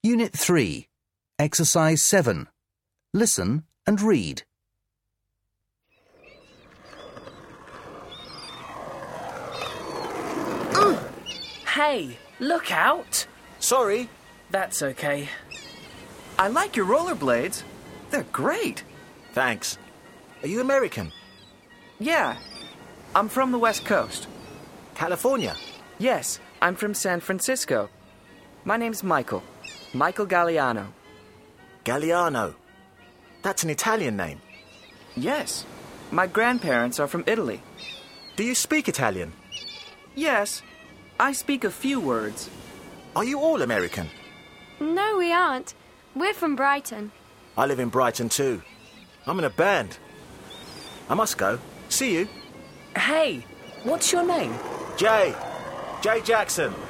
Unit 3, Exercise 7. Listen and read. Hey, look out! Sorry. That's okay. I like your rollerblades. They're great. Thanks. Are you American? Yeah, I'm from the West Coast. California? Yes, I'm from San Francisco. My name's Michael. Michael Galliano. Galliano. That's an Italian name. Yes, my grandparents are from Italy. Do you speak Italian? Yes, I speak a few words. Are you all American? No, we aren't. We're from Brighton. I live in Brighton too. I'm in a band. I must go. See you. Hey, what's your name? Jay. Jay Jackson.